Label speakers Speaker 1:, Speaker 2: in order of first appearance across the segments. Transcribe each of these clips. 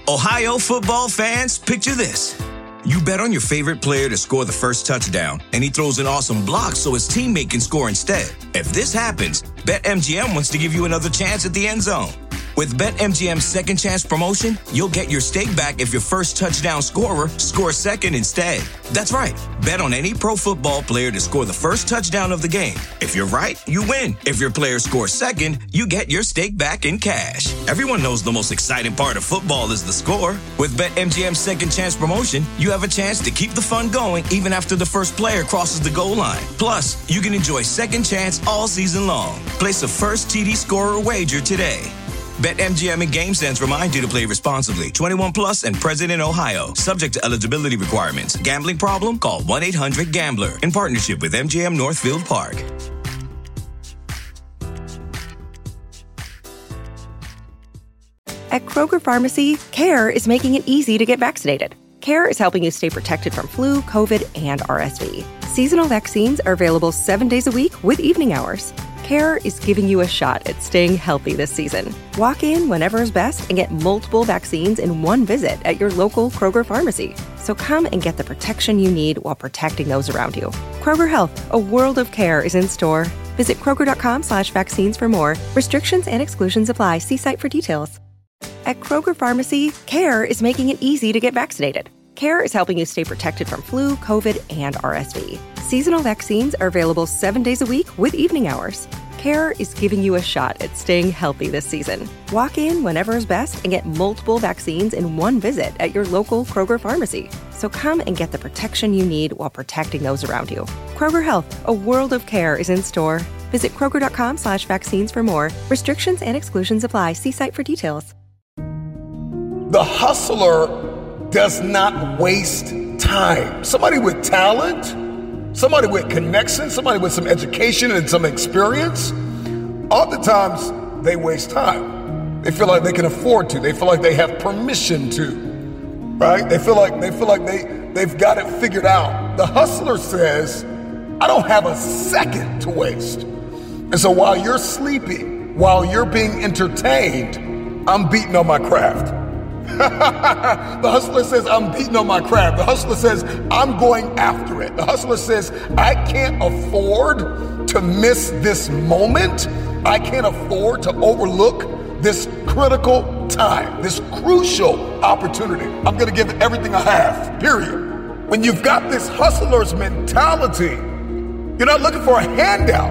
Speaker 1: Ohio football fans, picture this. You bet on your favorite player to score the first touchdown, and he throws an awesome block so his teammate can score instead. If this happens, BetMGM wants to give you another chance at the end zone. With BetMGM's second chance promotion, you'll get your stake back if your first touchdown scorer scores second instead. That's right. Bet on any pro football player to score the first touchdown of the game. If you're right, you win. If your player scores second, you get your stake back in cash. Everyone knows the most exciting part of football is the score. With BetMGM's second chance promotion, you have a chance to keep the fun going even after the first player crosses the goal line. Plus, you can enjoy second chance all season long. Place a first TD scorer wager today. BetMGM and GameSense remind you to play responsibly. 21 plus and present in Ohio. Subject to eligibility requirements. Gambling problem? Call 1-800-GAMBLER. In partnership with MGM Northfield Park.
Speaker 2: At Kroger Pharmacy, CARE is making it easy to get vaccinated. CARE is helping you stay protected from flu, COVID, and RSV. Seasonal vaccines are available 7 days a week with evening hours. CARE is giving you a shot at staying healthy this season. Walk in whenever is best and get multiple vaccines in one visit at your local Kroger pharmacy. So come and get the protection you need while protecting those around you. Kroger Health, a world of care is in store. Visit Kroger.com/vaccines for more. Restrictions and exclusions apply. See site for details. At Kroger Pharmacy, CARE is making it easy to get vaccinated. CARE is helping you stay protected from flu, COVID, and RSV. Seasonal vaccines are available 7 days a week with evening hours. CARE is giving you a shot at staying healthy this season. Walk in whenever is best and get multiple vaccines in one visit at your local Kroger pharmacy. So come and get the protection you need while protecting those around you. Kroger Health, a world of care is in store. Visit Kroger.com/vaccines for more. Restrictions and exclusions apply. See site for details.
Speaker 3: The hustler does not waste time. Somebody with talent, somebody with connection, somebody with some education and some experience, oftentimes they waste time. They feel like they can afford to. They feel like they have permission to, right? They feel like they've got it figured out. The hustler says, I don't have a second to waste. And so while you're sleeping, while you're being entertained, I'm beating on my craft. The hustler says, I'm beating on my craft. The hustler says, I'm going after it. The hustler says, I can't afford to miss this moment. I can't afford to overlook this critical time, this crucial opportunity. I'm going to give it everything I have, period. When you've got this hustler's mentality, you're not looking for a handout.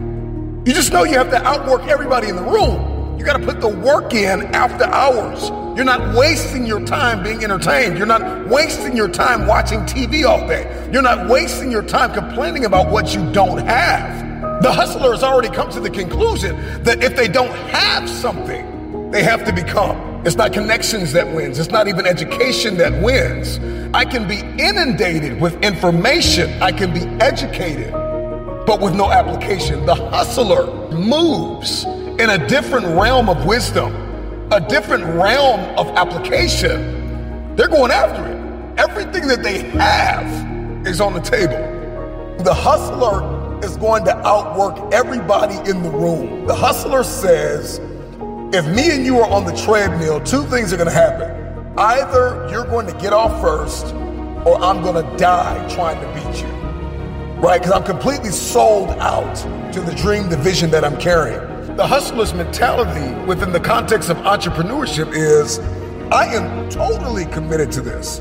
Speaker 3: You just know you have to outwork everybody in the room. You got to put the work in after hours. You're not wasting your time being entertained. You're not wasting your time watching TV all day. You're not wasting your time complaining about what you don't have. The hustler has already come to the conclusion that if they don't have something, they have to become. It's not connections that wins. It's not even education that wins. I can be inundated with information. I can be educated, but with no application. The hustler moves in a different realm of wisdom, a different realm of application. They're going after it. Everything that they have is on the table. The hustler is going to outwork everybody in the room. The hustler says, if me and you are on the treadmill, two things are going to happen. Either you're going to get off first, or I'm going to die trying to beat you, right? Because I'm completely sold out to the dream, the vision that I'm carrying. The hustler's mentality within the context of entrepreneurship is, I am totally committed to this.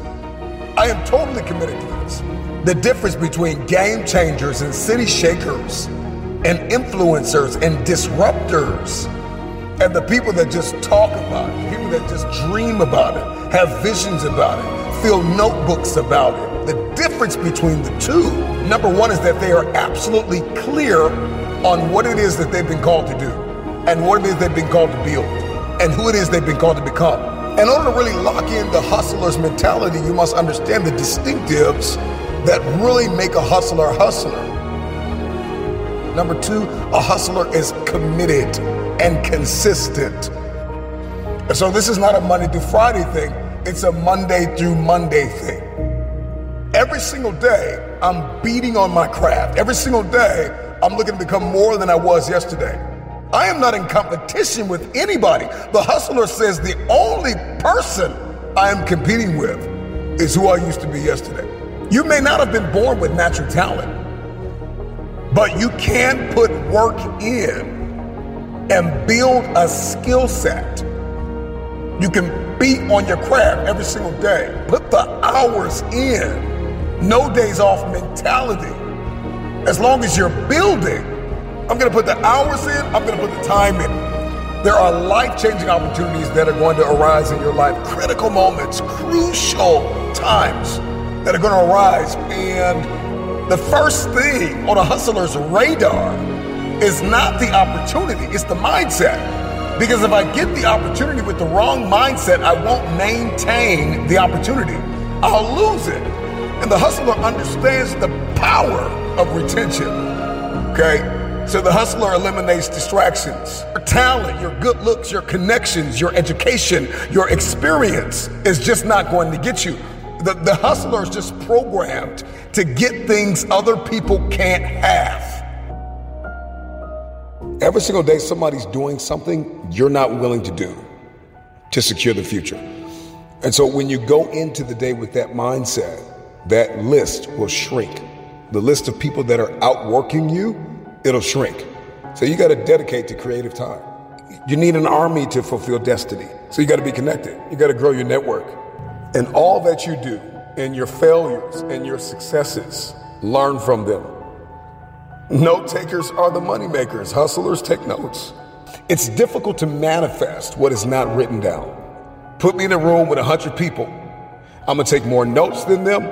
Speaker 3: I am totally committed to this. The difference between game changers and city shakers and influencers and disruptors and the people that just talk about it, people that just dream about it, have visions about it, fill notebooks about it. The difference between the two, number one, is that they are absolutely clear on what it is that they've been called to do and what it is they've been called to build and who it is they've been called to become. In order to really lock in the hustler's mentality, you must understand the distinctives that really make a hustler a hustler. Number two, a hustler is committed and consistent. And so this is not a Monday through Friday thing. It's a Monday through Monday thing. Every single day, I'm beating on my craft. Every single day, I'm looking to become more than I was yesterday. I am not in competition with anybody. The hustler says the only person I am competing with is who I used to be yesterday. You may not have been born with natural talent, but you can put work in and build a skill set. You can be on your craft every single day. Put the hours in. No days off mentality. As long as you're building, I'm going to put the hours in, I'm going to put the time in. There are life-changing opportunities that are going to arise in your life. Critical moments, crucial times that are going to arise. And the first thing on a hustler's radar is not the opportunity, it's the mindset. Because if I get the opportunity with the wrong mindset, I won't maintain the opportunity. I'll lose it. And the hustler understands the power of retention, okay? So the hustler eliminates distractions. Your talent, your good looks, your connections, your education, your experience is just not going to get you. The hustler is just programmed to get things other people can't have. Every single day, somebody's doing something you're not willing to do to secure the future. And so when you go into the day with that mindset, that list will shrink. The list of people that are outworking you, it'll shrink. So you got to dedicate to creative time. You need an army to fulfill destiny. So you got to be connected. You got to grow your network. And all that you do, and your failures and your successes, learn from them. Note takers are the money makers. Hustlers take notes. It's difficult to manifest what is not written down. Put me in a room with 100 people. I'm going to take more notes than them.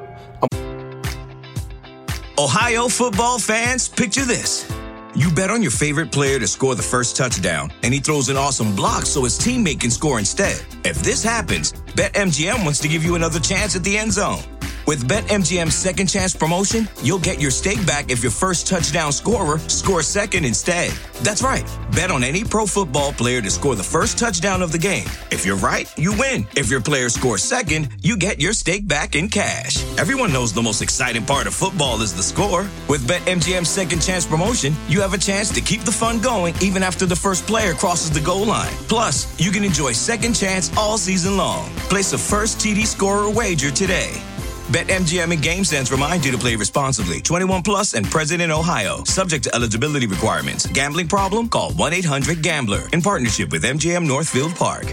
Speaker 1: Ohio football fans, picture this. You bet on your favorite player to score the first touchdown, and he throws an awesome block so his teammate can score instead. If this happens, BetMGM wants to give you another chance at the end zone. With BetMGM's second chance promotion, you'll get your stake back if your first touchdown scorer scores second instead. That's right. Bet on any pro football player to score the first touchdown of the game. If you're right, you win. If your player scores second, you get your stake back in cash. Everyone knows the most exciting part of football is the score. With BetMGM's second chance promotion, you have a chance to keep the fun going even after the first player crosses the goal line. Plus, you can enjoy second chance all season long. Place a first TD scorer wager today. BetMGM and GameSense remind you to play responsibly. 21 plus and present in Ohio. Subject to eligibility requirements. Gambling problem? Call 1-800-GAMBLER. In partnership with MGM Northfield Park.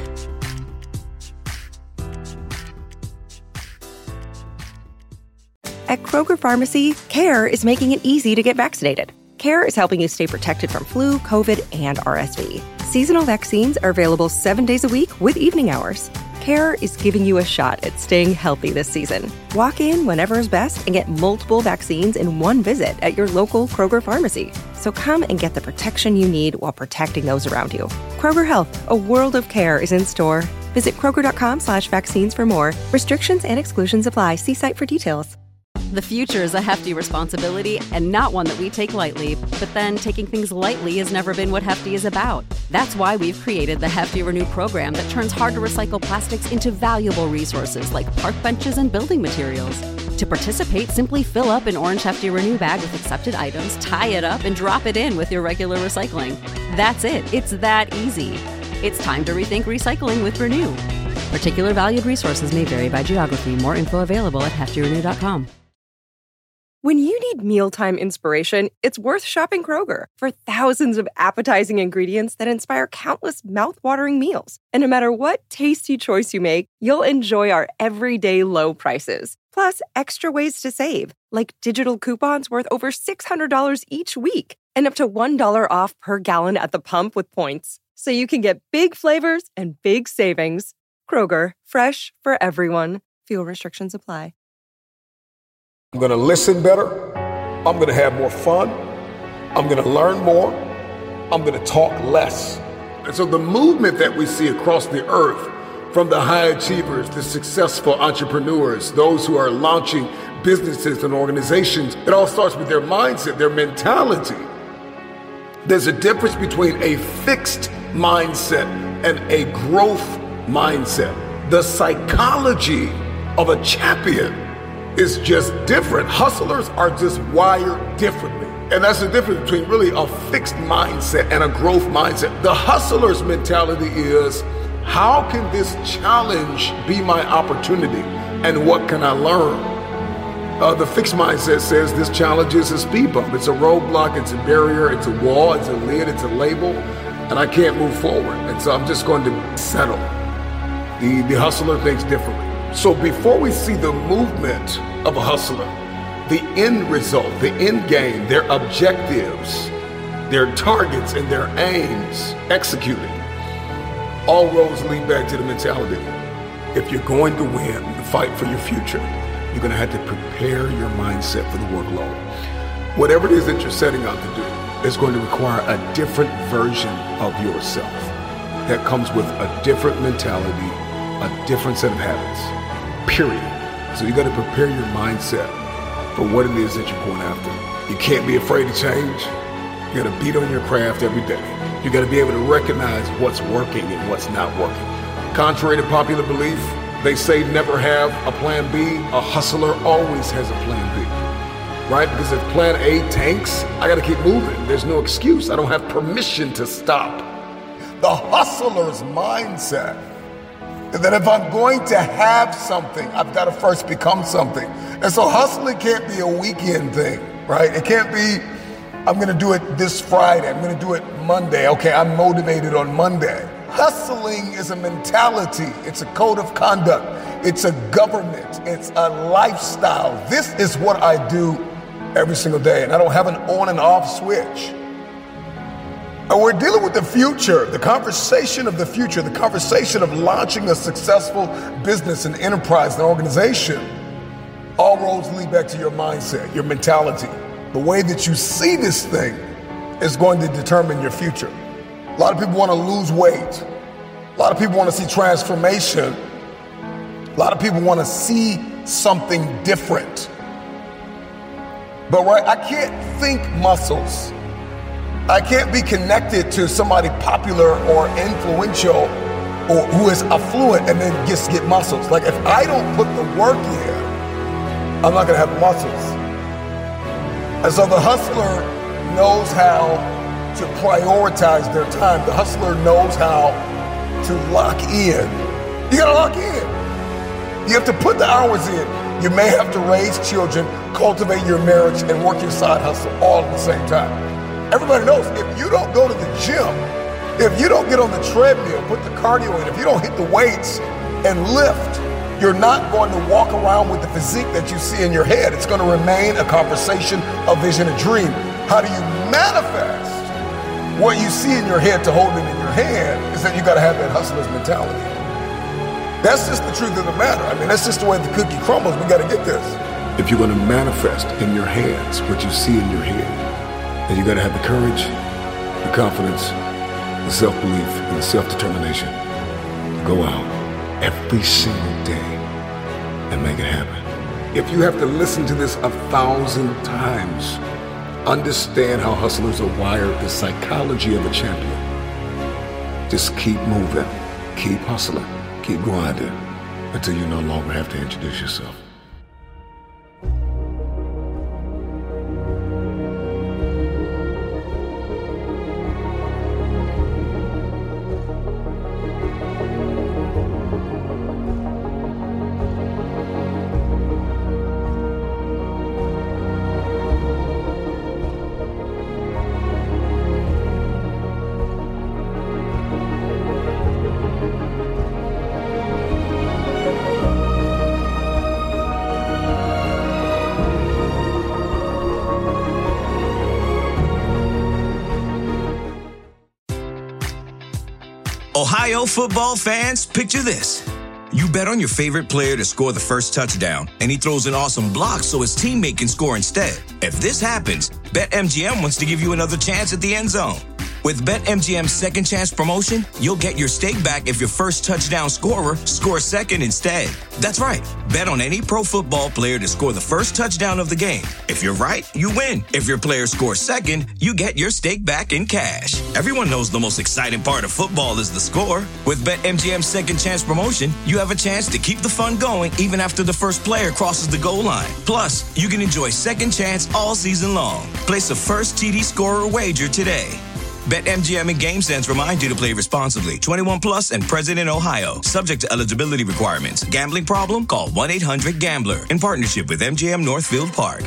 Speaker 2: At Kroger Pharmacy, CARE is making it easy to get vaccinated. CARE is helping you stay protected from flu, COVID, and RSV. Seasonal vaccines are available 7 days a week with evening hours. CARE is giving you a shot at staying healthy this season. Walk in whenever is best and get multiple vaccines in one visit at your local Kroger pharmacy. So come and get the protection you need while protecting those around you. Kroger Health, a world of care is in store. Visit Kroger.com/vaccines for more. Restrictions and exclusions apply. See site for details.
Speaker 4: The future is a hefty responsibility and not one that we take lightly. But then taking things lightly has never been what Hefty is about. That's why we've created the Hefty Renew program that turns hard-to-recycle plastics into valuable resources like park benches and building materials. To participate, simply fill up an orange Hefty Renew bag with accepted items, tie it up, and drop it in with your regular recycling. That's it. It's that easy. It's time to rethink recycling with Renew. Particular valued resources may vary by geography. More info available at heftyrenew.com.
Speaker 2: When you need mealtime inspiration, it's worth shopping Kroger for thousands of appetizing ingredients that inspire countless mouth-watering meals. And no matter what tasty choice you make, you'll enjoy our everyday low prices. Plus, extra ways to save, like digital coupons worth over $600 each week and up to $1 off per gallon at the pump with points. So you can get big flavors and big savings. Kroger, fresh for everyone. Fuel restrictions apply.
Speaker 3: I'm going to listen better. I'm going to have more fun. I'm going to learn more. I'm going to talk less. And so the movement that we see across the earth, from the high achievers, the successful entrepreneurs, those who are launching businesses and organizations, it all starts with their mindset, their mentality. There's a difference between a fixed mindset and a growth mindset. The psychology of a champion is just different. Hustlers are just wired differently. And that's the difference between really a fixed mindset and a growth mindset. The hustler's mentality is, How can this challenge be my opportunity? And what can I learn? The fixed mindset says this challenge is a speed bump. It's a roadblock, it's a barrier, it's a wall, it's a lid, it's a label, and I can't move forward. And so I'm just going to settle. The hustler thinks differently. So before we see the movement of a hustler, the end result, the end game, their objectives, their targets, and their aims executed, all roads lead back to the mentality. If you're going to win the fight for your future, you're going to have to prepare your mindset for the workload. Whatever it is that you're setting out to do is going to require a different version of yourself that comes with a different mentality, a different set of habits, period. So you got to prepare your mindset for what it is that you're going after. You can't be afraid to change. You got to beat on your craft every day. You got to be able to recognize what's working and what's not working. Contrary to popular belief, they say never have a plan B. A hustler always has a plan B, right? Because if plan A tanks, I got to keep moving. There's no excuse. I don't have permission to stop. The hustler's mindset is that if I'm going to have something, I've got to first become something. And so hustling can't be a weekend thing, right? It can't be, I'm going to do it this Friday. I'm going to do it Monday. Okay, I'm motivated on Monday. Hustling is a mentality. It's a code of conduct. It's a government. It's a lifestyle. This is what I do every single day. And I don't have an on and off switch. And we're dealing with the future, the conversation of the future, the conversation of launching a successful business and enterprise and organization. All roads lead back to your mindset, your mentality. The way that you see this thing is going to determine your future. A lot of people want to lose weight. A lot of people want to see transformation. A lot of people want to see something different. But right, I can't think muscles. I can't be connected to somebody popular or influential or who is affluent and then just get muscles. Like if I don't put the work in, I'm not going to have muscles. And so the hustler knows how to prioritize their time. The hustler knows how to lock in. You gotta lock in. You have to put the hours in. You may have to raise children, cultivate your marriage, and work your side hustle all at the same time. Everybody knows if you don't go to the gym, if you don't get on the treadmill, put the cardio in, if you don't hit the weights and lift, you're not going to walk around with the physique that you see in your head. It's going to remain a conversation, a vision, a dream. How do you manifest what you see in your head to hold it in your hand? Is that you got to have that hustler's mentality. That's just the truth of the matter. I mean, that's just the way the cookie crumbles. We got to get this. If you're going to manifest in your hands what you see in your head, then you got to have the courage, the confidence, the self-belief, and the self-determination to go out every single day and make it happen. If you have to listen to this 1,000 times, understand how hustlers are wired, the psychology of a champion. Just keep moving, keep hustling, keep grinding until you no longer have to introduce yourself.
Speaker 1: Ohio football fans, picture this. You bet on your favorite player to score the first touchdown, and he throws an awesome block so his teammate can score instead. If this happens, BetMGM wants to give you another chance at the end zone. With BetMGM's second chance promotion, you'll get your stake back if your first touchdown scorer scores second instead. That's right. Bet on any pro football player to score the first touchdown of the game. If you're right, you win. If your player scores second, you get your stake back in cash. Everyone knows the most exciting part of football is the score. With BetMGM's second chance promotion, you have a chance to keep the fun going even after the first player crosses the goal line. Plus, you can enjoy second chance all season long. Place a first TD scorer wager today. BetMGM and GameSense remind you to play responsibly. 21 plus and present in Ohio, subject to eligibility requirements. Gambling problem? Call 1-800-GAMBLER in partnership with MGM Northfield Park.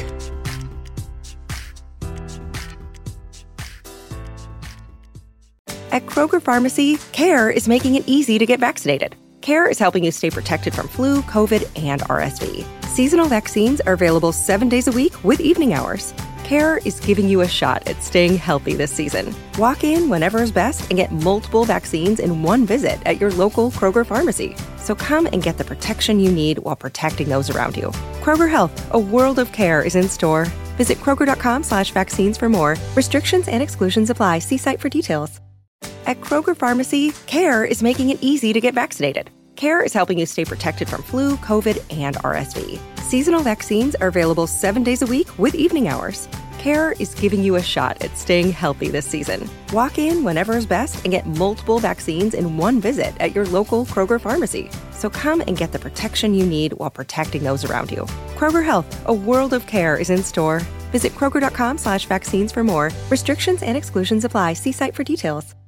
Speaker 2: At Kroger Pharmacy, CARE is making it easy to get vaccinated. CARE is helping you stay protected from flu, COVID, and RSV. Seasonal vaccines are available 7 days a week with evening hours. CARE is giving you a shot at staying healthy this season. Walk in whenever is best and get multiple vaccines in one visit at your local Kroger Pharmacy. So come and get the protection you need while protecting those around you. Kroger Health, a world of care is in store. Visit Kroger.com/vaccines for more. Restrictions and exclusions apply. See site for details. At Kroger Pharmacy, CARE is making it easy to get vaccinated. CARE is helping you stay protected from flu, COVID, and RSV. Seasonal vaccines are available 7 days a week with evening hours. CARE is giving you a shot at staying healthy this season. Walk in whenever is best and get multiple vaccines in one visit at your local Kroger Pharmacy. So come and get the protection you need while protecting those around you. Kroger Health, a world of care is in store. Visit Kroger.com/vaccines for more. Restrictions and exclusions apply. See site for details.